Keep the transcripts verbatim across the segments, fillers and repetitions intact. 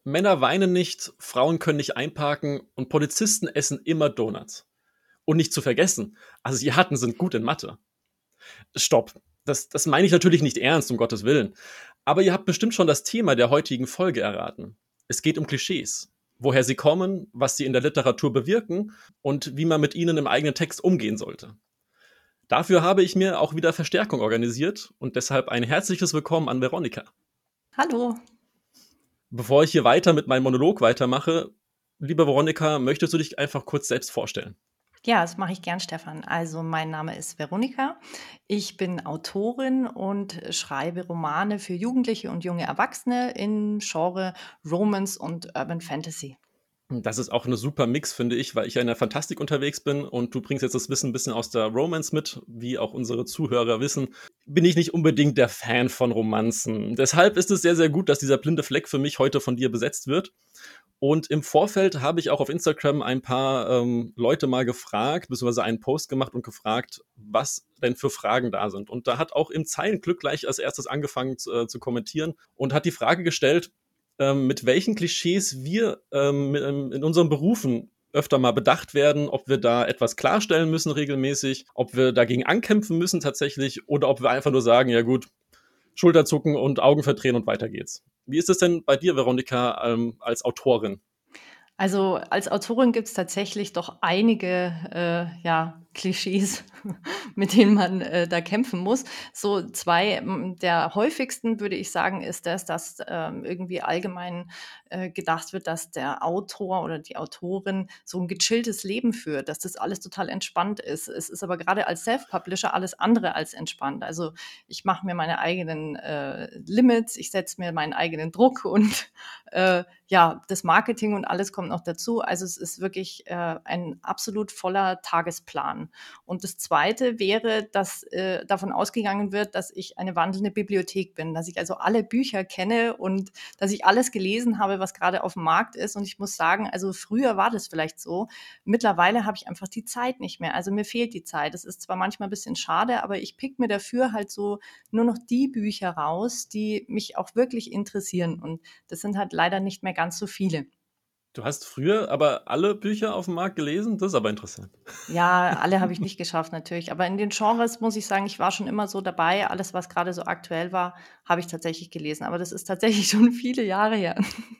Männer weinen nicht, Frauen können nicht einparken und Polizisten essen immer Donuts. Und nicht zu vergessen, Asiaten sind gut in Mathe. Stopp. Das, das meine ich natürlich nicht ernst, um Gottes Willen. Aber ihr habt bestimmt schon das Thema der heutigen Folge erraten. Es geht um Klischees. Woher sie kommen, was sie in der Literatur bewirken und wie man mit ihnen im eigenen Text umgehen sollte. Dafür habe ich mir auch wieder Verstärkung organisiert und deshalb ein herzliches Willkommen an Veronika. Hallo. Bevor ich hier weiter mit meinem Monolog weitermache, liebe Veronika, möchtest du dich einfach kurz selbst vorstellen? Ja, das mache ich gern, Stefan. Also mein Name ist Veronika. Ich bin Autorin und schreibe Romane für Jugendliche und junge Erwachsene im Genre Romance und Urban Fantasy. Das ist auch eine super Mix, finde ich, weil ich ja in der Fantastik unterwegs bin und du bringst jetzt das Wissen ein bisschen aus der Romance mit, wie auch unsere Zuhörer wissen, bin ich nicht unbedingt der Fan von Romanzen. Deshalb ist es sehr, sehr gut, dass dieser blinde Fleck für mich heute von dir besetzt wird. Und im Vorfeld habe ich auch auf Instagram ein paar ähm, Leute mal gefragt, beziehungsweise einen Post gemacht und gefragt, was denn für Fragen da sind. Und da hat auch im Zeilenglück gleich als erstes angefangen zu, äh, zu kommentieren und hat die Frage gestellt, ähm, mit welchen Klischees wir ähm, mit, ähm, in unseren Berufen öfter mal bedacht werden, ob wir da etwas klarstellen müssen regelmäßig, ob wir dagegen ankämpfen müssen tatsächlich oder ob wir einfach nur sagen, ja gut, Schulterzucken und Augen verdrehen und weiter geht's. Wie ist es denn bei dir, Veronika, ähm, als Autorin? Also als Autorin gibt es tatsächlich doch einige äh, ja, Klischees, mit denen man äh, da kämpfen muss. So zwei m, der häufigsten, würde ich sagen, ist das, dass ähm, irgendwie allgemein äh, gedacht wird, dass der Autor oder die Autorin so ein gechilltes Leben führt, dass das alles total entspannt ist. Es ist aber gerade als Self-Publisher alles andere als entspannt. Also ich mache mir meine eigenen äh, Limits, ich setze mir meinen eigenen Druck und äh, ja, das Marketing und alles kommt noch dazu. Also es ist wirklich äh, ein absolut voller Tagesplan. Und das Zweite wäre, dass äh, davon ausgegangen wird, dass ich eine wandelnde Bibliothek bin, dass ich also alle Bücher kenne und dass ich alles gelesen habe, was gerade auf dem Markt ist. Und ich muss sagen, also früher war das vielleicht so. Mittlerweile habe ich einfach die Zeit nicht mehr. Also mir fehlt die Zeit. Das ist zwar manchmal ein bisschen schade, aber ich pick mir dafür halt so nur noch die Bücher raus, die mich auch wirklich interessieren. Und das sind halt leider nicht mehr ganz so viele. Du hast früher aber alle Bücher auf dem Markt gelesen? Das ist aber interessant. Ja, alle habe ich nicht geschafft natürlich, aber in den Genres muss ich sagen, ich war schon immer so dabei. Alles, was gerade so aktuell war, habe ich tatsächlich gelesen, aber das ist tatsächlich schon viele Jahre her.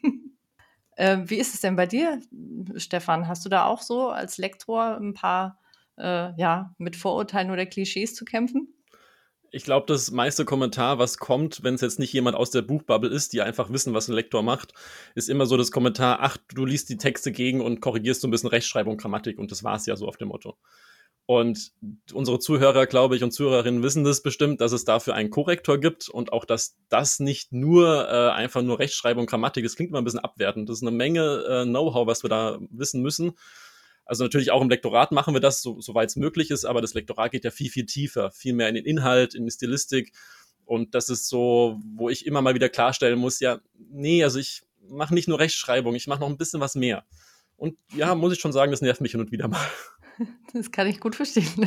Ähm, wie ist es denn bei dir, Stefan? Hast du da auch so als Lektor ein paar, äh, ja, mit Vorurteilen oder Klischees zu kämpfen? Ich glaube, das meiste Kommentar, was kommt, wenn es jetzt nicht jemand aus der Buchbubble ist, die einfach wissen, was ein Lektor macht, ist immer so das Kommentar, ach, du liest die Texte gegen und korrigierst so ein bisschen Rechtschreibung, Grammatik und das war's ja so auf dem Motto. Und unsere Zuhörer, glaube ich, und Zuhörerinnen wissen das bestimmt, dass es dafür einen Korrektor gibt und auch, dass das nicht nur äh, einfach nur Rechtschreibung, Grammatik ist, klingt immer ein bisschen abwertend. Das ist eine Menge äh, Know-how, was wir da wissen müssen. Also natürlich auch im Lektorat machen wir das, so, soweit es möglich ist, aber das Lektorat geht ja viel, viel tiefer, viel mehr in den Inhalt, in die Stilistik. Und das ist so, wo ich immer mal wieder klarstellen muss, ja, nee, also ich mache nicht nur Rechtschreibung, ich mache noch ein bisschen was mehr. Und ja, muss ich schon sagen, das nervt mich hin und wieder mal. Das kann ich gut verstehen.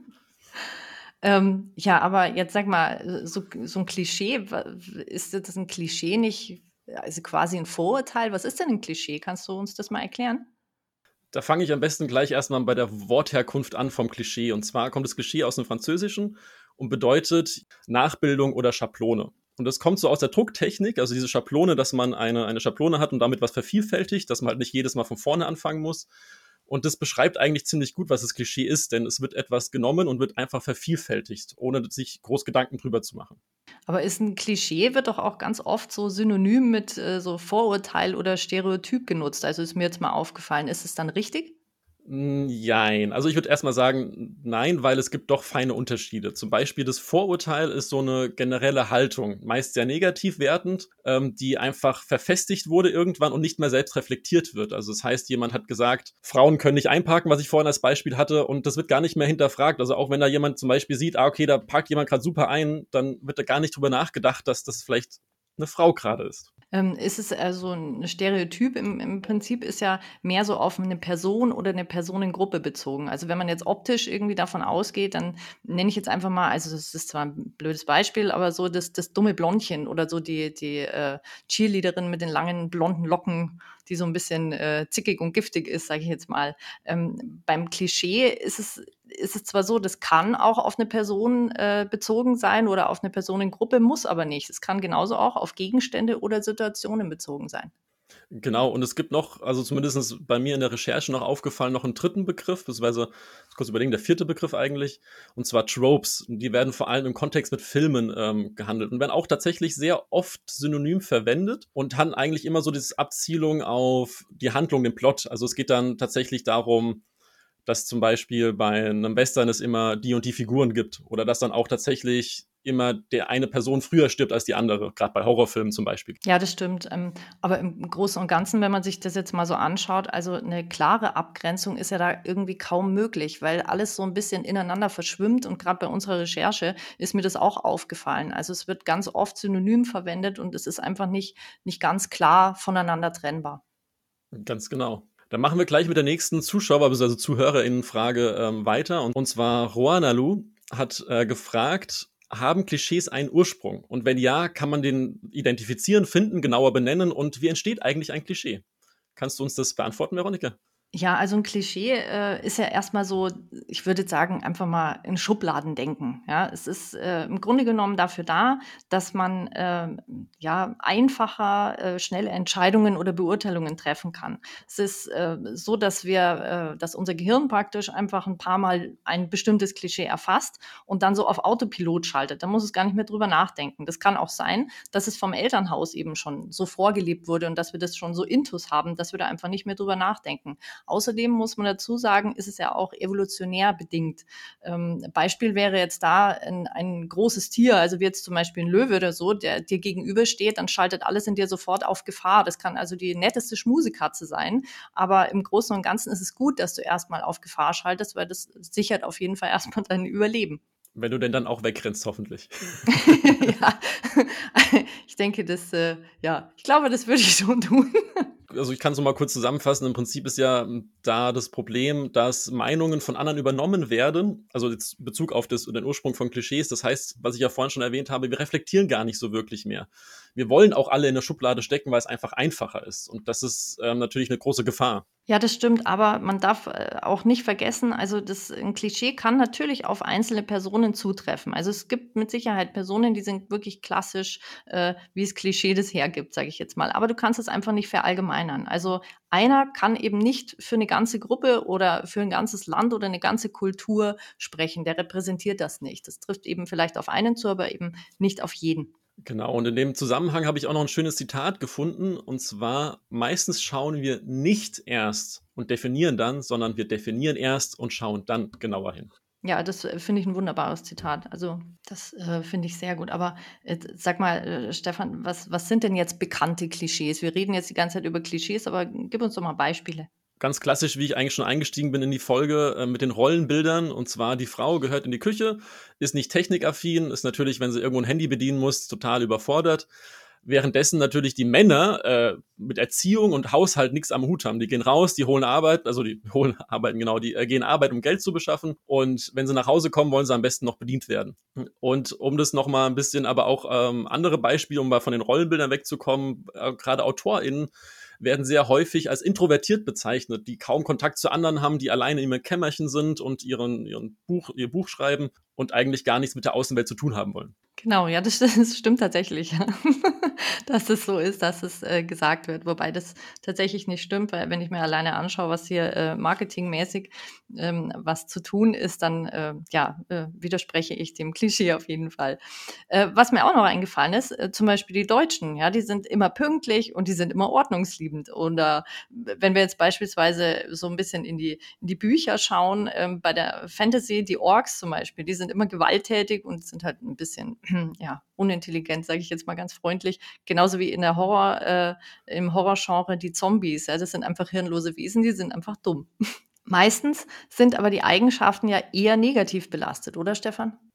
Ähm, ja, aber jetzt sag mal, so, so ein Klischee, wa- ist das ein Klischee nicht, also quasi ein Vorurteil? Was ist denn ein Klischee? Kannst du uns das mal erklären? Da fange ich am besten gleich erstmal bei der Wortherkunft an vom Klischee. Und zwar kommt das Klischee aus dem Französischen und bedeutet Nachbildung oder Schablone. Und das kommt so aus der Drucktechnik, also diese Schablone, dass man eine, eine Schablone hat und damit was vervielfältigt, dass man halt nicht jedes Mal von vorne anfangen muss. Und das beschreibt eigentlich ziemlich gut, was das Klischee ist, denn es wird etwas genommen und wird einfach vervielfältigt, ohne sich groß Gedanken drüber zu machen. Aber ist ein Klischee wird doch auch ganz oft so synonym mit, äh, so Vorurteil oder Stereotyp genutzt. Also, ist mir jetzt mal aufgefallen. Ist es dann richtig? Hm, jein. Also, ich würde erst mal sagen, nein, weil es gibt doch feine Unterschiede. Zum Beispiel das Vorurteil ist so eine generelle Haltung, meist sehr negativ wertend, ähm, die einfach verfestigt wurde irgendwann und nicht mehr selbst reflektiert wird. Also, das heißt, jemand hat gesagt: „Frauen können nicht einparken“, was ich vorhin als Beispiel hatte, und das wird gar nicht mehr hinterfragt. Also, auch wenn da jemand zum Beispiel sieht: „Ah, okay, da parkt jemand gerade super ein“, dann wird da gar nicht drüber nachgedacht, dass das vielleicht eine Frau gerade ist. Ähm, ist es also 'n Stereotyp im im Prinzip ist ja mehr so auf 'ne Person oder 'ne Personengruppe bezogen. Also, wenn man jetzt optisch irgendwie davon ausgeht, dann nenne ich jetzt einfach mal also, das ist zwar 'n blödes Beispiel, aber so das das dumme Blondchen oder so die die, äh, Cheerleaderin mit den langen blonden Locken, die so 'n bisschen, äh, zickig und giftig ist, sage ich jetzt mal. Ähm, beim Klischee ist es ist es zwar so, das kann auch auf 'ne Person, äh, bezogen sein oder auf 'ne Personengruppe, muss aber nicht. Es kann genauso auch auf Gegenstände oder Situationen bezogen sein. Genau, und es gibt noch also zumindest bei mir in der Recherche noch aufgefallen, noch 'n dritten Begriff, beziehungsweise muss kurz überlegen, der vierte Begriff eigentlich, und zwar Tropes. Die werden vor allem im Kontext mit Filmen, ähm, gehandelt und werden auch tatsächlich sehr oft synonym verwendet und haben eigentlich immer so dieses Abzielung auf die Handlung, den Plot. Also, es geht dann tatsächlich darum, dass zum Beispiel bei 'nem Western es immer die und die Figuren gibt oder dass dann auch tatsächlich immer der eine Person früher stirbt als die andere, grad bei Horrorfilmen zum Beispiel. Ja, das stimmt. Ähm, aber im Großen und Ganzen, wenn man sich das jetzt mal so anschaut, also 'ne klare Abgrenzung ist ja da irgendwie kaum möglich, weil alles so 'n bisschen ineinander verschwimmt und grad bei unserer Recherche ist mir das auch aufgefallen. Also, es wird ganz oft synonym verwendet und es ist einfach nicht nicht ganz klar voneinander trennbar. Ganz genau. Dann machen wir gleich mit der nächsten Zuschauer beziehungsweise ZuhörerInnen-Frage, ähm, weiter. Und zwar Roanalu hat, äh, gefragt: „Haben Klischees einen Ursprung? Und wenn ja, kann man den identifizieren, finden, genauer benennen? Und wie entsteht eigentlich ein Klischee?“ Kannst du uns das beantworten, Veronika? Ja, also 'n Klischee, äh, ist ja erst mal so ich würde jetzt sagen, einfach mal in Schubladendenken, ja? Es ist, äh, im Grunde genommen dafür da, dass man, ähm, ja, einfacher, äh, schnelle Entscheidungen oder Beurteilungen treffen kann. Es ist, äh, so, dass wir äh, dass unser Gehirn praktisch einfach 'n paarmal ein bestimmtes Klischee erfasst und dann so auf Autopilot schaltet. Da muss es gar nicht mehr drüber nachdenken. Das kann auch sein, dass es vom Elternhaus eben schon so vorgelebt wurde und dass wir das schon so intus haben, dass wir da einfach nicht mehr drüber nachdenken. Außerdem muss man dazu sagen, ist es ja auch evolutionär bedingt. Ähm, Beispiel wäre jetzt da 'n ein großes Tier, also wie jetzt zum Beispiel 'n Löwe oder so, der dir gegenübersteht, dann schaltet alles in dir sofort auf Gefahr. Das kann also die netteste Schmusekatze sein, aber im Großen und Ganzen ist es gut, dass du erst mal auf Gefahr schaltest, weil das sichert auf jeden Fall erst mal dein Überleben. Wenn du denn dann auch wegrennst, hoffentlich. Ja, ich denke, das, äh ja, ich glaube, das würde ich schon tun. Also, ich kann's noch mal kurz zusammenfassen. Im Prinzip ist ja, hm, da das Problem, dass Meinungen von anderen übernommen werden, also jetzt Bezug auf das den Ursprung von Klischees. Das heißt, was ich ja vorhin schon erwähnt habe, wir reflektieren gar nicht so wirklich mehr. Wir wollen auch alle in 'ne Schublade stecken, weil's einfach einfacher ist. Und das ist, ähm, natürlich 'ne große Gefahr. Ja, das stimmt, aber man darf, äh, auch nicht vergessen, also das 'n Klischee kann natürlich auf einzelne Personen zutreffen. Also, es gibt mit Sicherheit Personen, die sind wirklich klassisch, äh, wie's Klischee das hergibt, sage ich jetzt mal. Aber du kannst es einfach nicht verallgemeinern. Also, einer kann eben nicht für 'ne ganze Gruppe oder für 'n ganzes Land oder 'ne ganze Kultur sprechen. Der repräsentiert das nicht. Das trifft eben vielleicht auf einen zu, aber eben nicht auf jeden. Genau, und in dem Zusammenhang habe ich auch noch 'n schönes Zitat gefunden, und zwar: „Meistens schauen wir nicht erst und definieren dann, sondern wir definieren erst und schauen dann genauer hin.“ Ja, das, äh, finde ich 'n wunderbares Zitat. Also, das, äh, finde ich sehr gut. Aber, äh, sag mal, äh, Stefan, was was sind denn jetzt bekannte Klischees? Wir reden jetzt die ganze Zeit über Klischees, aber gib uns doch mal Beispiele. Ganz klassisch, wie ich eigentlich schon eingestiegen bin in die Folge, äh, mit den Rollenbildern. Und zwar die Frau gehört in die Küche, ist nicht technikaffin, ist natürlich, wenn sie irgendwo 'n Handy bedienen muss, total überfordert. Währenddessen natürlich die Männer, äh, mit Erziehung und Haushalt nix am Hut haben. Die gehen raus, die holen Arbeit also die holen arbeiten, genau, die, äh, gehen arbeiten, um Geld zu beschaffen. Und wenn sie nach Hause kommen, wollen sie am besten noch bedient werden. Und um das noch mal 'n bisschen aber auch, ähm, andere Beispiele, um mal von den Rollenbildern wegzukommen, äh, grade AutorInnen werden sehr häufig als introvertiert bezeichnet, die kaum Kontakt zu anderen haben, die alleine in ihrem Kämmerchen sind und ihren ihren Buch ihr Buch schreiben und eigentlich gar nichts mit der Außenwelt zu tun haben wollen. Genau, ja, das das stimmt tatsächlich, ja. Dass es so ist, dass es, äh, gesagt wird, wobei das tatsächlich nicht stimmt, weil wenn ich mir alleine anschaue, was hier, äh, marketingmäßig, ähm, was zu tun ist, dann, äh, ja, äh, widerspreche ich dem Klischee auf jeden Fall. Äh, was mir auch noch eingefallen ist, äh, zum Beispiel die Deutschen, ja, die sind immer pünktlich und die sind immer ordnungsliebend. Oder w wenn wir jetzt beispielsweise so 'n bisschen in die in die Bücher schauen, ähm, bei der Fantasy, die Orks zum Beispiel, die sind immer gewalttätig und sind halt 'n bisschen, ja, unintelligent, sage ich jetzt mal ganz freundlich. Genauso wie in der Horror äh, im Horrorgenre die Zombies, ja, das sind einfach hirnlose Wesen, die sind einfach dumm. Meistens sind aber die Eigenschaften ja eher negativ belastet, oder Stefan?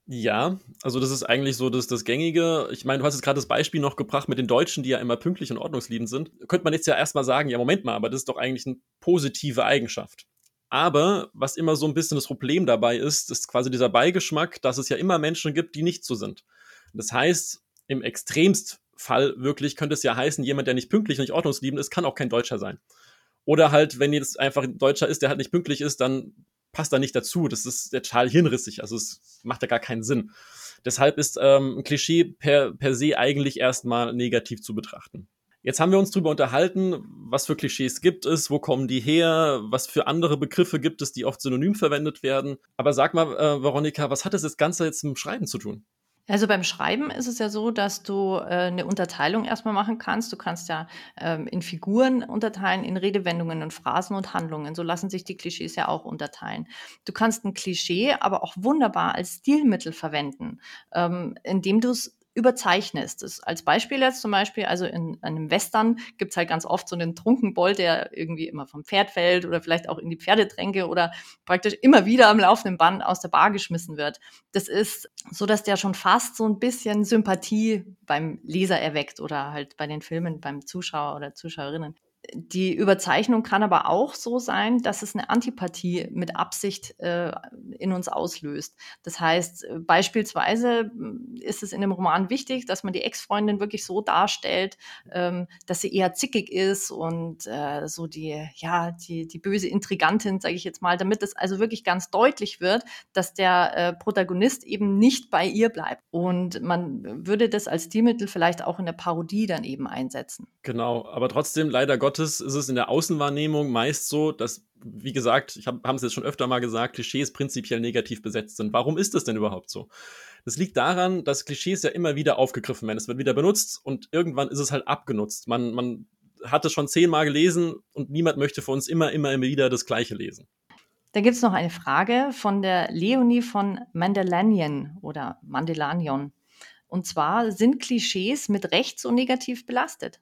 Ja, also das ist eigentlich so das das Gängige. Ich meine, du hast jetzt grad das Beispiel noch gebracht mit den Deutschen, die ja immer pünktlich und ordnungsliebend sind. Könnte man jetzt ja erst mal sagen: „Ja, Moment mal, aber das ist doch eigentlich 'n positive Eigenschaft.“ Aber was immer so 'n bisschen das Problem dabei ist, ist quasi dieser Beigeschmack, dass es ja immer Menschen gibt, die nicht so sind. Das heißt, im Extremstfall wirklich könnte es ja heißen, jemand, der nicht pünktlich und nicht ordnungsliebend ist, kann auch kein Deutscher sein. Oder halt, wenn jetzt einfach 'n Deutscher ist, der halt nicht pünktlich ist, dann passt er nicht dazu. Das ist ja total hirnrissig. Also, es macht ja gar keinen Sinn. Deshalb ist, ähm, 'n Klischee per per se eigentlich erst mal negativ zu betrachten. Jetzt haben wir uns drüber unterhalten, was für Klischees gibt es, wo kommen die her, was für andere Begriffe gibt es, die oft synonym verwendet werden. Aber sag mal, äh, Veronika, was hat das das Ganze jetzt mit'm Schreiben zu tun? Also, beim Schreiben ist es ja so, dass du, äh, 'ne Unterteilung erst mal machen kannst. Du kannst ja, ähm, in Figuren unterteilen, in Redewendungen und Phrasen und Handlungen. So lassen sich die Klischees ja auch unterteilen. Du kannst 'n Klischee aber auch wunderbar als Stilmittel verwenden, ähm, indem du's überzeichnest. Das als Beispiel jetzt zum Beispiel, also in einem Western gibt's halt ganz oft so 'nen Trunkenbold, der irgendwie immer vom Pferd fällt oder vielleicht auch in die Pferdetränke oder praktisch immer wieder am laufenden Band aus der Bar geschmissen wird. Das ist so, dass der schon fast so 'n bisschen Sympathie beim Leser erweckt oder halt bei den Filmen beim Zuschauer oder Zuschauerinnen. Die Überzeichnung kann aber auch so sein, dass es 'ne Antipathie mit Absicht, äh, in uns auslöst. Das heißt, äh, beispielsweise, hm, ist es in dem Roman wichtig, dass man die Ex-Freundin wirklich so darstellt, ähm, dass sie eher zickig ist und, äh, so die ja, die die böse Intrigantin, sage ich jetzt mal, damit es also wirklich ganz deutlich wird, dass der, äh, Protagonist eben nicht bei ihr bleibt. Und man würde das als Stilmittel vielleicht auch in der Parodie dann eben einsetzen. Genau, aber trotzdem, leider Gottes, ist es in der Außenwahrnehmung meist so, dass, wie gesagt, ich habe habe es jetzt schon öfter mal gesagt, Klischees prinzipiell negativ besetzt sind. Warum ist das denn überhaupt so? Das liegt daran, dass Klischees ja immer wieder aufgegriffen werden. Es wird wieder benutzt und irgendwann ist es halt abgenutzt. Man man hat es schon zehnmal gelesen und niemand möchte von uns immer, immer, immer wieder das Gleiche lesen. Da gibt's noch eine Frage von der Leonie von Mandelanien oder Mandelanion. Und zwar: „Sind Klischees mit Recht so negativ belastet?“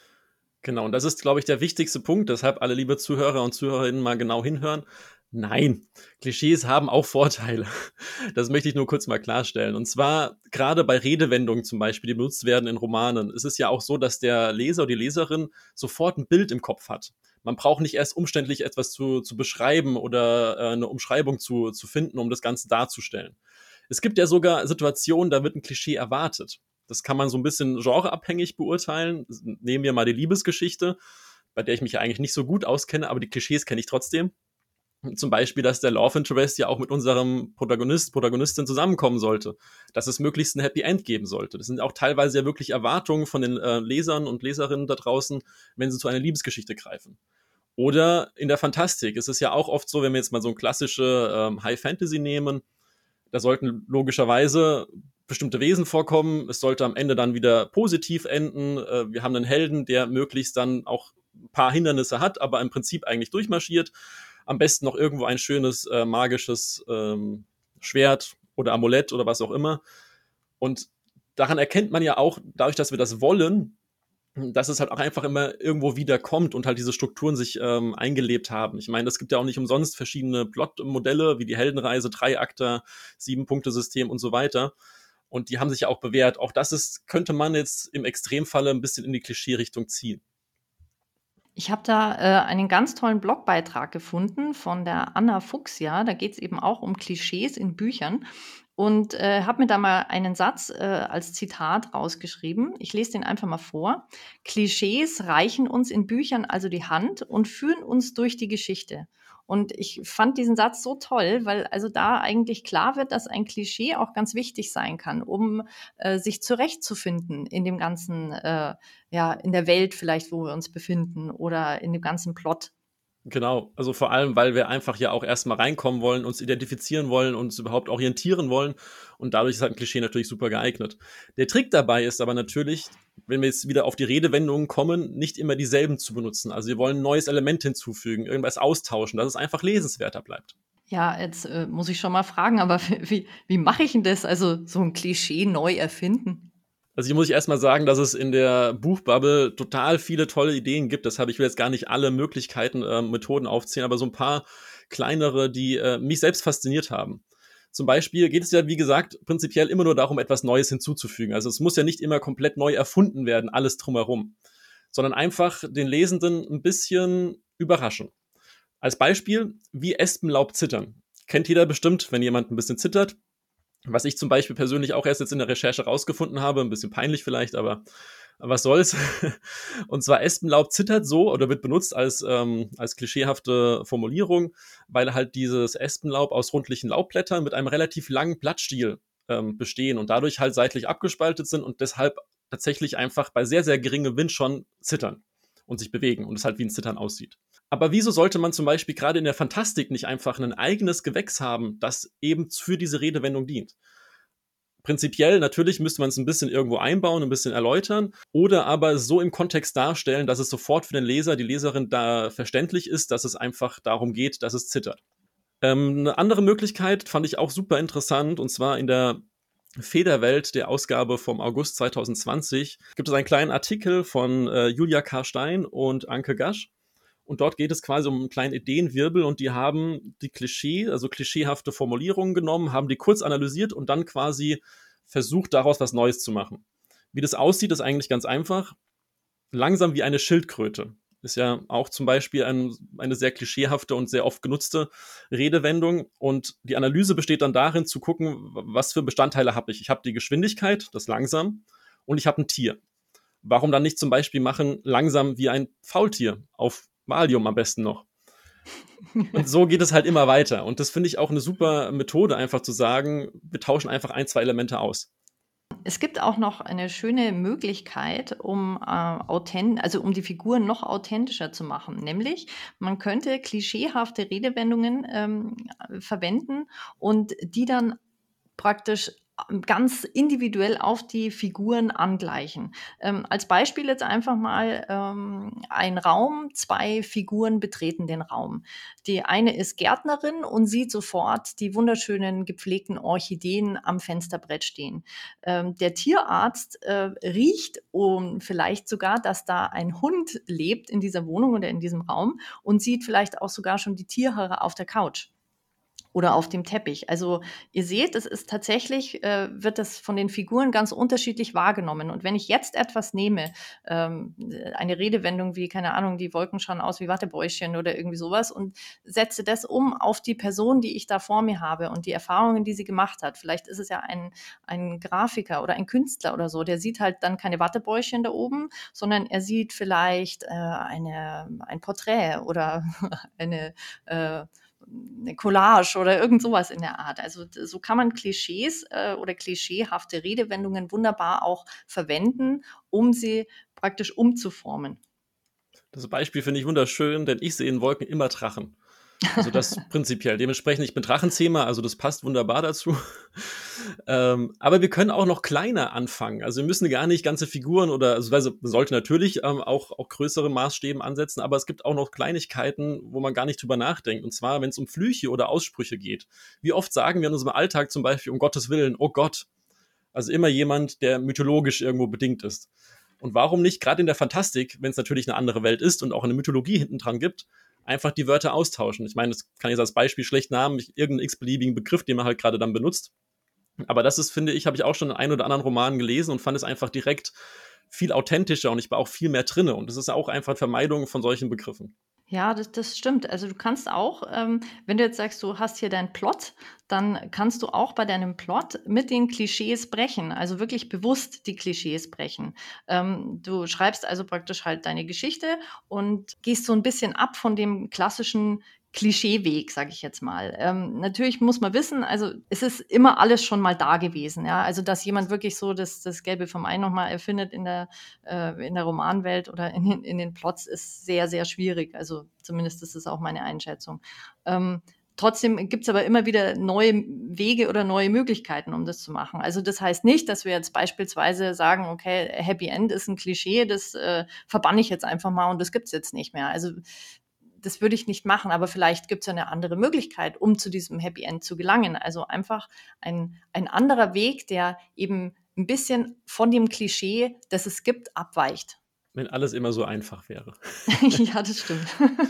Genau, und das ist, glaube ich, der wichtigste Punkt, deshalb alle liebe Zuhörer und Zuhörerinnen mal genau hinhören. Nein, Klischees haben auch Vorteile. Das möchte ich nur kurz mal klarstellen. Und zwar grade bei Redewendungen zum Beispiel, die benutzt werden in Romanen, ist es ja auch so, dass der Leser oder die Leserin sofort 'n Bild im Kopf hat. Man braucht nicht erst umständlich etwas zu zu beschreiben oder, äh, 'ne Umschreibung zu zu finden, um das Ganze darzustellen. Es gibt ja sogar Situationen, da wird 'n Klischee erwartet. Das kann man so 'n bisschen genreabhängig beurteilen. S nehmen wir mal die Liebesgeschichte, bei der ich mich ja eigentlich nicht so gut auskenne, aber die Klischees kenne ich trotzdem. Zum Beispiel, dass der Love Interest ja auch mit unserem Protagonist, Protagonistin zusammenkommen sollte, dass es möglichst 'n Happy End geben sollte. Das sind auch teilweise ja wirklich Erwartungen von den, äh, Lesern und Leserinnen da draußen, wenn sie zu einer Liebesgeschichte greifen. Oder in der Fantastik ist es ja auch oft so, wenn wir jetzt mal so 'n klassische, ähm, High Fantasy nehmen, da sollten logischerweise bestimmte Wesen vorkommen. Es sollte am Ende dann wieder positiv enden. Äh, wir haben 'nen Helden, der möglichst dann auch 'n paar Hindernisse hat, aber im Prinzip eigentlich durchmarschiert. Am besten noch irgendwo ein schönes, äh, magisches, ähm, Schwert oder Amulett oder was auch immer. Und daran erkennt man ja auch, dadurch, dass wir das wollen, dass es halt auch einfach immer irgendwo wiederkommt und halt diese Strukturen sich, ähm, eingelebt haben. Ich meine, es gibt ja auch nicht umsonst verschiedene Plot-Modelle wie die Heldenreise, Dreiakter, Sieben-Punkte-System und so weiter. Und die haben sich ja auch bewährt. Auch das ist könnte man jetzt im Extremfalle 'n bisschen in die Klischee-Richtung ziehen. Ich habe da, äh, einen ganz tollen Blogbeitrag gefunden von der Anna Fuchsia. Da geht's eben auch um Klischees in Büchern und, äh, habe mir da mal einen Satz, äh, als Zitat rausgeschrieben. Ich lese den einfach mal vor: „Klischees reichen uns in Büchern also die Hand und führen uns durch die Geschichte.“ Und ich fand diesen Satz so toll, weil also da eigentlich klar wird, dass ein Klischee auch ganz wichtig sein kann, um, äh, sich zurechtzufinden in dem ganzen, äh ja, in der Welt vielleicht, wo wir uns befinden oder in dem ganzen Plot. Genau, also vor allem, weil wir einfach ja auch erst mal reinkommen wollen, uns identifizieren wollen, uns überhaupt orientieren wollen und dadurch ist halt 'n Klischee natürlich super geeignet. Der Trick dabei ist aber natürlich, wenn wir jetzt wieder auf die Redewendungen kommen, nicht immer dieselben zu benutzen. Also, wir wollen 'n neues Element hinzufügen, irgendwas austauschen, dass es einfach lesenswerter bleibt. Ja, jetzt, äh, muss ich schon mal fragen, aber w wie wie mache ich 'n das? Also, so 'n Klischee neu erfinden? Also, hier muss ich erst mal sagen, dass es in der Buchbubble total viele tolle Ideen gibt. Deshalb ich will jetzt gar nicht alle Möglichkeiten, ähm, Methoden aufzählen, aber so 'n paar kleinere, die, äh, mich selbst fasziniert haben. Zum Beispiel geht es ja, wie gesagt, prinzipiell immer nur darum, etwas Neues hinzuzufügen. Also es muss ja nicht immer komplett neu erfunden werden, alles drumherum, sondern einfach den Lesenden ein bisschen überraschen. Als Beispiel, wie Espenlaub zittern. Kennt jeder bestimmt, wenn jemand ein bisschen zittert. Was ich zum Beispiel persönlich auch erst jetzt in der Recherche rausgefunden habe, ein bisschen peinlich vielleicht, aber was soll's. Und zwar Espenlaub zittert so oder wird benutzt als, ähm, als klischeehafte Formulierung, weil halt dieses Espenlaub aus rundlichen Laubblättern mit einem relativ langen Blattstiel ähm, bestehen und dadurch halt seitlich abgespaltet sind und deshalb tatsächlich einfach bei sehr, sehr geringem Wind schon zittern und sich bewegen und es halt wie ein Zittern aussieht. Aber wieso sollte man zum Beispiel gerade in der Fantastik nicht einfach ein eigenes Gewächs haben, das eben für diese Redewendung dient? Prinzipiell, natürlich müsste man es ein bisschen irgendwo einbauen, ein bisschen erläutern oder aber so im Kontext darstellen, dass es sofort für den Leser, die Leserin da verständlich ist, dass es einfach darum geht, dass es zittert. Ähm, eine andere Möglichkeit fand ich auch super interessant, und zwar in der Federwelt der Ausgabe vom August zwanzig zwanzig gibt es einen kleinen Artikel von äh, Julia K. Stein und Anke Gasch. Und dort geht es quasi um einen kleinen Ideenwirbel und die haben die Klischee, also klischeehafte Formulierungen genommen, haben die kurz analysiert und dann quasi versucht, daraus was Neues zu machen. Wie das aussieht, ist eigentlich ganz einfach. Langsam wie eine Schildkröte. Ist ja auch zum Beispiel ein, eine sehr klischeehafte und sehr oft genutzte Redewendung. Und die Analyse besteht dann darin, zu gucken, was für Bestandteile habe ich. Ich habe die Geschwindigkeit, das langsam, und ich habe ein Tier. Warum dann nicht zum Beispiel machen, langsam wie ein Faultier auf Valium am besten noch? Und so geht es halt immer weiter. Und das finde ich auch eine super Methode, einfach zu sagen, wir tauschen einfach ein, zwei Elemente aus. Es gibt auch noch eine schöne Möglichkeit, um, äh, authent also um die Figuren noch authentischer zu machen. Nämlich, man könnte klischeehafte Redewendungen ähm, verwenden und die dann praktisch ähm, ganz individuell auf die Figuren angleichen. Ähm, als Beispiel jetzt einfach mal ähm, ein Raum, zwei Figuren betreten den Raum. Die eine ist Gärtnerin und sieht sofort die wunderschönen gepflegten Orchideen am Fensterbrett stehen. Ähm, der Tierarzt äh, riecht um vielleicht sogar, dass da ein Hund lebt in dieser Wohnung oder in diesem Raum und sieht vielleicht auch sogar schon die Tierhaare auf der Couch oder auf dem Teppich. Also ihr seht, es ist tatsächlich, äh, wird das von den Figuren ganz unterschiedlich wahrgenommen. Und wenn ich jetzt etwas nehme, ähm, eine Redewendung wie, keine Ahnung, die Wolken schauen aus wie Wattebäuschen oder irgendwie sowas und setze das um auf die Person, die ich da vor mir habe und die Erfahrungen, die sie gemacht hat. Vielleicht ist es ja ein, ein Grafiker oder ein Künstler oder so, der sieht halt dann keine Wattebäuschen da oben, sondern er sieht vielleicht äh, eine, ein Porträt oder eine äh, eine Collage oder irgend sowas in der Art. Also so kann man Klischees äh, oder klischeehafte Redewendungen wunderbar auch verwenden, um sie praktisch umzuformen. Das Beispiel finde ich wunderschön, denn ich sehe in Wolken immer Drachen. Also das prinzipiell. Dementsprechend, ich bin Drachenzähmer, also das passt wunderbar dazu. ähm, aber wir können auch noch kleiner anfangen. Also wir müssen gar nicht ganze Figuren oder, also man sollte natürlich ähm, auch, auch größere Maßstäben ansetzen, aber es gibt auch noch Kleinigkeiten, wo man gar nicht drüber nachdenkt. Und zwar, wenn es um Flüche oder Aussprüche geht. Wie oft sagen wir in unserem Alltag zum Beispiel, um Gottes Willen, oh Gott. Also immer jemand, der mythologisch irgendwo bedingt ist. Und warum nicht, gerade in der Fantastik, wenn es natürlich eine andere Welt ist und auch eine Mythologie hinten dran gibt, einfach die Wörter austauschen. Ich meine, das kann ich als Beispiel schlecht nehmen, irgendeinen x-beliebigen Begriff, den man halt gerade dann benutzt. Aber das ist, finde ich, habe ich auch schon in einen oder anderen Roman gelesen und fand es einfach direkt viel authentischer und ich war auch viel mehr drinne. Und das ist auch einfach Vermeidung von solchen Begriffen. Ja, das das stimmt. Also, du kannst auch, ähm, wenn du jetzt sagst, du hast hier deinen Plot, dann kannst du auch bei deinem Plot mit den Klischees brechen, also wirklich bewusst die Klischees brechen. Ähm, du schreibst also praktisch halt deine Geschichte und gehst so ein bisschen ab von dem klassischen Klischeeweg, sage ich jetzt mal. Ähm, natürlich muss man wissen, also, es ist immer alles schon mal da gewesen, ja? Also, dass jemand wirklich so das das Gelbe vom Ei noch mal erfindet in der äh, in der Romanwelt oder in den in den Plots ist sehr, sehr schwierig. Also, zumindest ist es auch meine Einschätzung. Ähm, trotzdem gibt's aber immer wieder neue Wege oder neue Möglichkeiten, um das zu machen. Also, das heißt nicht, dass wir jetzt beispielsweise sagen: „Okay, Happy End ist ein Klischee, das, äh, verbanne ich jetzt einfach mal und das gibt's jetzt nicht mehr.“ Also, das würde ich nicht machen, aber vielleicht gibt's ja 'ne andere Möglichkeit, um zu diesem Happy End zu gelangen. Also, einfach ein ein anderer Weg, der eben 'n bisschen von dem Klischee, das es gibt, abweicht. Wenn alles immer so einfach wäre. Ja, das stimmt.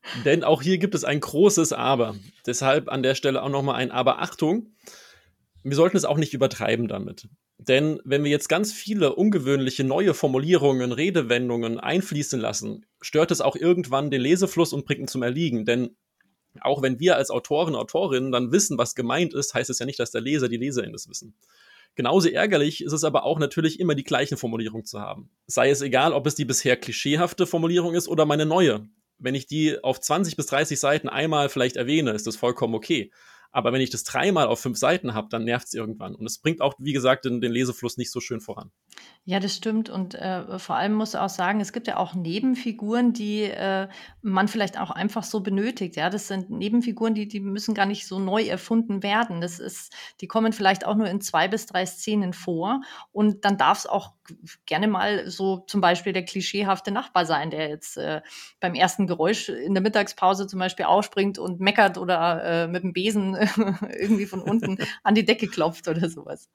Denn auch hier gibt es ein großes Aber. Deshalb an der Stelle auch nochmal ein Aber Achtung. Wir sollten es auch nicht übertreiben damit. Denn wenn wir jetzt ganz viele ungewöhnliche neue Formulierungen, Redewendungen einfließen lassen, stört es auch irgendwann den Lesefluss und bringt ihn zum Erliegen. Denn auch wenn wir als Autoren, Autorinnen dann wissen, was gemeint ist, heißt es ja nicht, dass der Leser, die Leserin es wissen. Genauso ärgerlich ist es aber auch natürlich immer die gleichen Formulierungen zu haben. Sei es egal, ob es die bisher klischeehafte Formulierung ist oder meine neue. Wenn ich die auf zwanzig bis dreißig Seiten einmal vielleicht erwähne, ist das vollkommen okay. Aber wenn ich das dreimal auf fünf Seiten habe, dann nervt es irgendwann. Und es bringt auch, wie gesagt, den, den Lesefluss nicht so schön voran. Ja, das stimmt und, äh, vor allem musst du auch sagen, es gibt ja auch Nebenfiguren, die, äh, man vielleicht auch einfach so benötigt, ja? Das sind Nebenfiguren, die die müssen gar nicht so neu erfunden werden. Das ist die kommen vielleicht auch nur in zwei bis drei Szenen vor und dann darf's auch g gerne mal so zum Beispiel der klischeehafte Nachbar sein, der jetzt, äh, beim ersten Geräusch in der Mittagspause zum Beispiel aufspringt und meckert oder, äh, mit dem Besen irgendwie von unten an die Decke klopft oder so was.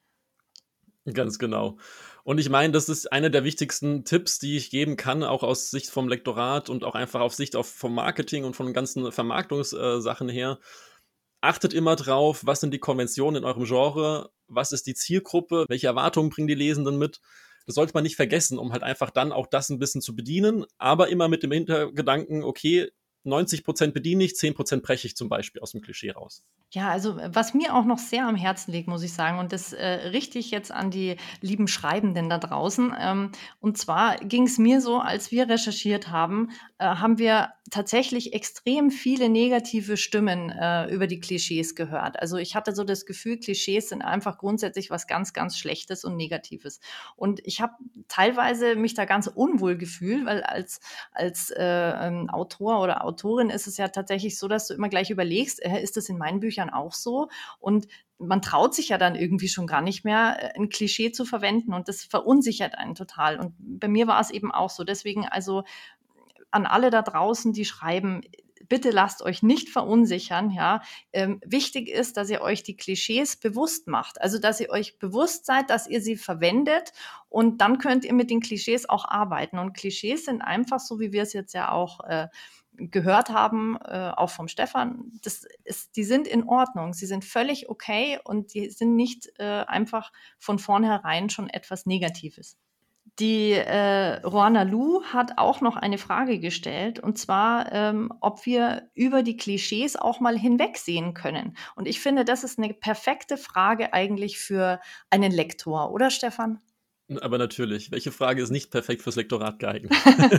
Ganz genau. Und ich meine, das ist einer der wichtigsten Tipps, die ich geben kann, auch aus Sicht vom Lektorat und auch einfach auf Sicht auf vom Marketing und von den ganzen Vermarktungssachen äh, Sachen her. Achtet immer drauf, was sind die Konventionen in eurem Genre, was ist die Zielgruppe, welche Erwartungen bringen die Lesenden mit. Das sollte man nicht vergessen, um halt einfach dann auch das ein bisschen zu bedienen, aber immer mit dem Hintergedanken, okay, neunzig Prozent bediene ich, zehn Prozent breche ich zum Beispiel aus dem Klischee raus. Ja, also, äh, was mir auch noch sehr am Herzen liegt, muss ich sagen, und das, äh, richte ich jetzt an die lieben Schreibenden da draußen. Ähm, und zwar ging es mir so, als wir recherchiert haben, äh, haben wir tatsächlich extrem viele negative Stimmen, äh, über die Klischees gehört. Also, ich hatte so das Gefühl, Klischees sind einfach grundsätzlich was ganz, ganz Schlechtes und Negatives. Und ich habe teilweise mich da ganz unwohl gefühlt, weil als als, äh, ähm, Autor oder Autorin ist es ja tatsächlich so, dass du immer gleich überlegst: „Äh, ist das in meinen Büchern auch so?“ Und man traut sich ja dann irgendwie schon gar nicht mehr, äh, 'n Klischee zu verwenden und das verunsichert einen total. Und bei mir war es eben auch so. Deswegen also an alle da draußen, die schreiben, bitte lasst euch nicht verunsichern, ja. Ähm, wichtig ist, dass ihr euch die Klischees bewusst macht. Also, dass ihr euch bewusst seid, dass ihr sie verwendet und dann könnt ihr mit den Klischees auch arbeiten. Und Klischees sind einfach so, wie wir es jetzt ja auch, äh, gehört haben, äh, auch vom Stefan, das ist die sind in Ordnung. Sie sind völlig okay und die sind nicht, äh, einfach von vornherein schon etwas Negatives. Die, äh, Ruana Lu hat auch noch eine Frage gestellt, und zwar, ähm, ob wir über die Klischees auch mal hinwegsehen können. Und ich finde, das ist 'ne perfekte Frage eigentlich für einen Lektor, oder Stefan? Aber natürlich, welche Frage ist nicht perfekt fürs Lektorat geeignet?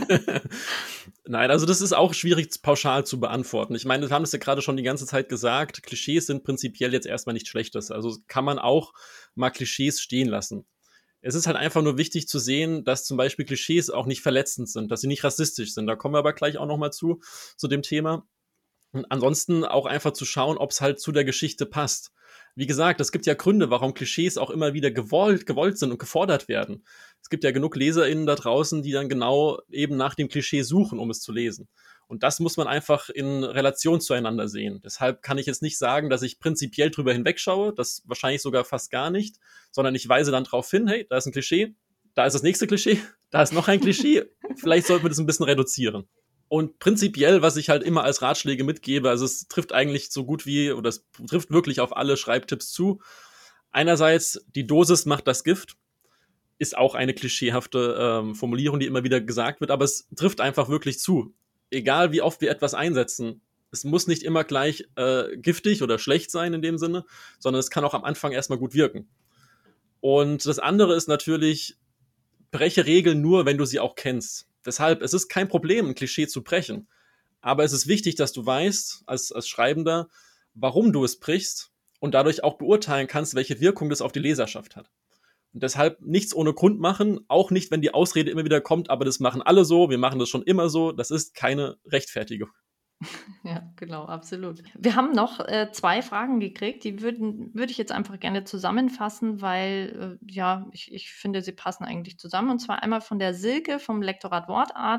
Nein, also das ist auch schwierig z pauschal zu beantworten. Ich meine, wir haben es ja gerade schon die ganze Zeit gesagt, Klischees sind prinzipiell jetzt erst mal nichts Schlechtes. Also kann man auch mal Klischees stehen lassen. Es ist halt einfach nur wichtig zu sehen, dass zum Beispiel Klischees auch nicht verletzend sind, dass sie nicht rassistisch sind. Da kommen wir aber gleich auch noch mal zu, zu dem Thema. Und ansonsten auch einfach zu schauen, ob's halt zu der Geschichte passt. Wie gesagt, es gibt ja Gründe, warum Klischees auch immer wieder gewollt gewollt sind und gefordert werden. Es gibt ja genug LeserInnen da draußen, die dann genau eben nach dem Klischee suchen, um es zu lesen. Und das muss man einfach in Relation zueinander sehen. Deshalb kann ich jetzt nicht sagen, dass ich prinzipiell drüber hinwegschaue, das wahrscheinlich sogar fast gar nicht, sondern ich weise dann drauf hin: „Hey, da ist 'n Klischee, da ist das nächste Klischee, da ist noch ein Klischee. Vielleicht sollten wir das 'n bisschen reduzieren.“ Und prinzipiell, was ich halt immer als Ratschläge mitgebe, also es trifft eigentlich so gut wie oder es trifft wirklich auf alle Schreibtipps zu. Einerseits, die Dosis macht das Gift, ist auch eine klischeehafte, ähm, Formulierung, die immer wieder gesagt wird, aber es trifft einfach wirklich zu. Egal wie oft wir etwas einsetzen, es muss nicht immer gleich, äh, giftig oder schlecht sein in dem Sinne, sondern es kann auch am Anfang erst mal gut wirken. Und das andere ist natürlich, breche Regeln nur, wenn du sie auch kennst. Deshalb, es ist kein Problem, 'n Klischee zu brechen. Aber es ist wichtig, dass du weißt, als als Schreibender, warum du es brichst und dadurch auch beurteilen kannst, welche Wirkung das auf die Leserschaft hat. Und deshalb nichts ohne Grund machen, auch nicht, wenn die Ausrede immer wieder kommt: „Aber das machen alle so, wir machen das schon immer so.“ Das ist keine Rechtfertigung. Ja, genau, absolut. Wir haben noch, äh, zwei Fragen gekriegt, die würden würde ich jetzt einfach gerne zusammenfassen, weil, äh, ja, ich ich finde, sie passen eigentlich zusammen. Und zwar einmal von der Silke vom Lektorat Wortart.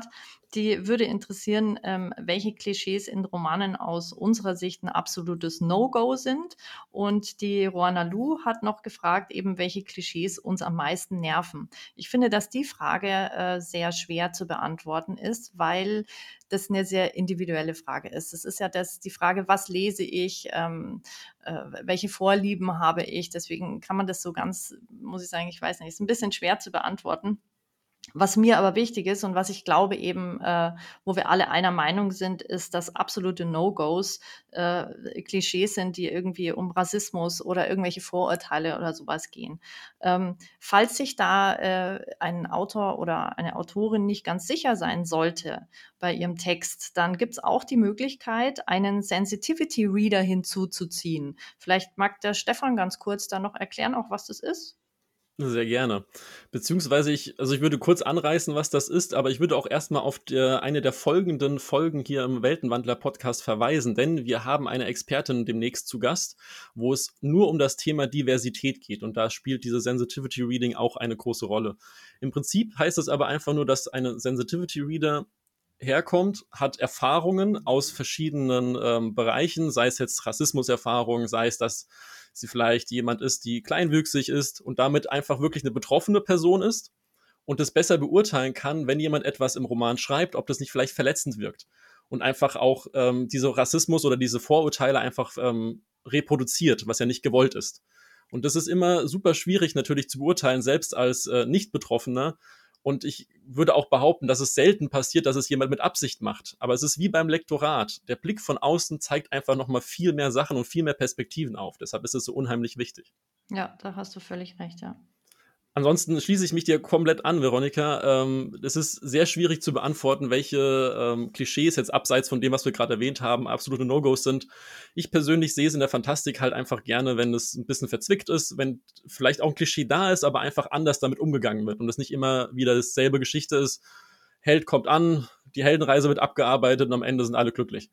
Die würde interessieren, ähm, welche Klischees in Romanen aus unserer Sicht ein absolutes No-Go sind. Und die Roana Lu hat noch gefragt, eben welche Klischees uns am meisten nerven. Ich finde, dass die Frage äh, sehr schwer zu beantworten ist, weil das eine sehr individuelle Frage ist. Es ist ja das, die Frage, was lese ich, ähm, äh, welche Vorlieben habe ich. Deswegen kann man das so ganz, muss ich sagen, ich weiß nicht, ist ein bisschen schwer zu beantworten. Was mir aber wichtig ist und was ich glaube eben, äh, wo wir alle einer Meinung sind, ist, dass absolute No-Gos äh, Klischees sind, die irgendwie um Rassismus oder irgendwelche Vorurteile oder sowas gehen. Ähm, falls sich da äh, ein Autor oder eine Autorin nicht ganz sicher sein sollte bei ihrem Text, dann gibt's auch die Möglichkeit, einen Sensitivity Reader hinzuzuziehen. Vielleicht mag der Stefan ganz kurz da noch erklären, auch was das ist. Sehr gerne. Beziehungsweise ich also, ich würde kurz anreißen, was das ist, aber ich würde auch erst mal auf der eine der folgenden Folgen hier im Weltenwandler-Podcast verweisen, denn wir haben eine Expertin demnächst zu Gast, wo es nur um das Thema Diversität geht und da spielt diese Sensitivity Reading auch eine große Rolle. Im Prinzip heißt es aber einfach nur, dass eine Sensitivity Reader herkommt, hat Erfahrungen aus verschiedenen ähm, Bereichen, sei es jetzt Rassismuserfahrungen, sei es, dass sie vielleicht jemand ist, die kleinwüchsig ist und damit einfach wirklich eine betroffene Person ist und es besser beurteilen kann, wenn jemand etwas im Roman schreibt, ob das nicht vielleicht verletzend wirkt und einfach auch ähm, diese Rassismus oder diese Vorurteile einfach ähm, reproduziert, was ja nicht gewollt ist. Und das ist immer super schwierig natürlich zu beurteilen, selbst als äh, Nicht-Betroffener. Und ich würde auch behaupten, dass es selten passiert, dass es jemand mit Absicht macht. Aber es ist wie beim Lektorat. Der Blick von außen zeigt einfach nochmal viel mehr Sachen und viel mehr Perspektiven auf. Deshalb ist es so unheimlich wichtig. Ja, da hast du völlig recht, ja. Ansonsten schließe ich mich dir komplett an, Veronika. Ähm, es ist sehr schwierig zu beantworten, welche ähm, Klischees jetzt abseits von dem, was wir gerade erwähnt haben, absolute No-Gos sind. Ich persönlich sehe es in der Fantastik halt einfach gerne, wenn es ein bisschen verzwickt ist, wenn vielleicht auch ein Klischee da ist, aber einfach anders damit umgegangen wird und es nicht immer wieder dasselbe Geschichte ist. Held kommt an, die Heldenreise wird abgearbeitet und am Ende sind alle glücklich.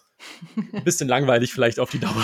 Ein bisschen langweilig vielleicht auf die Dauer.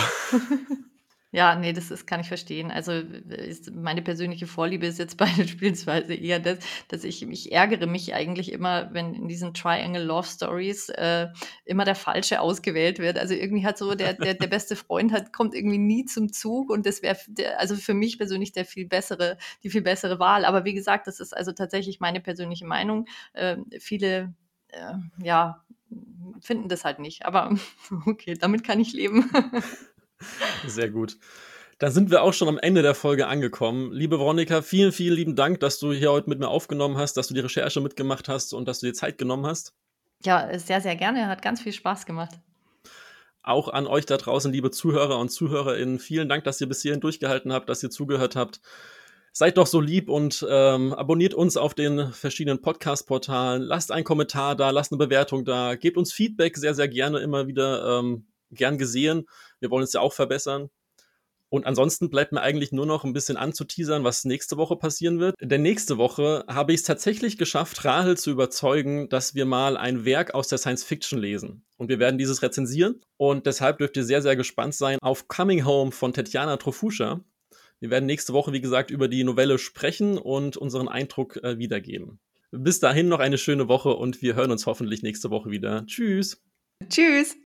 Ja, ne, das ist kann ich verstehen. Also, äh, ist meine persönliche Vorliebe ist jetzt beispielsweise eher das, dass ich ich ärgere mich eigentlich immer, wenn in diesen Triangle Love Stories, äh, immer der Falsche ausgewählt wird. Also, irgendwie hat so der der der beste Freund hat kommt irgendwie nie zum Zug und das wäre der also, für mich persönlich der viel bessere die viel bessere Wahl. Aber wie gesagt, das ist also tatsächlich meine persönliche Meinung. Ähm, viele, äh, ja, finden das halt nicht. Aber okay, damit kann ich leben. Sehr gut. Dann sind wir auch schon am Ende der Folge angekommen. Liebe Veronika, vielen, vielen lieben Dank, dass du hier heute mit mir aufgenommen hast, dass du die Recherche mitgemacht hast und dass du dir Zeit genommen hast. Ja, sehr, sehr gerne. Hat ganz viel Spaß gemacht. Auch an euch da draußen, liebe Zuhörer und ZuhörerInnen, vielen Dank, dass ihr bis hierhin durchgehalten habt, dass ihr zugehört habt. Seid doch so lieb und ähm, abonniert uns auf den verschiedenen Podcast-Portalen. Lasst einen Kommentar da, lasst eine Bewertung da. Gebt uns Feedback sehr, sehr gerne immer wieder ähm, gern gesehen. Wir wollen uns ja auch verbessern. Und ansonsten bleibt mir eigentlich nur noch ein bisschen anzuteasern, was nächste Woche passieren wird. Denn nächste Woche habe ich es tatsächlich geschafft, Rahel zu überzeugen, dass wir mal ein Werk aus der Science Fiction lesen. Und wir werden dieses rezensieren. Und deshalb dürft ihr sehr, sehr gespannt sein auf Coming Home von Tetjana Trofuscha. Wir werden nächste Woche, wie gesagt, über die Novelle sprechen und unseren Eindruck äh, wiedergeben. Bis dahin noch eine schöne Woche und wir hören uns hoffentlich nächste Woche wieder. Tschüss! Tschüss!